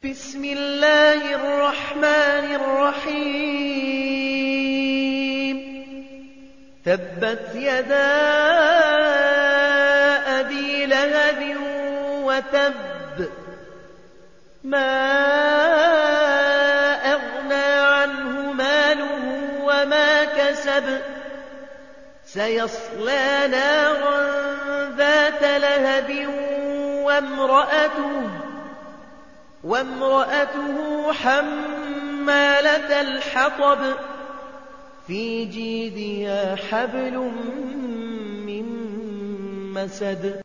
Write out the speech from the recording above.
بسم الله الرحمن الرحيم تبت يدا أبي لهب وتب ما أغنى عنه ماله وما كسب سيصلى نارا ذات لهب وامرأته حمالة الحطب في جيدها حبل من مسد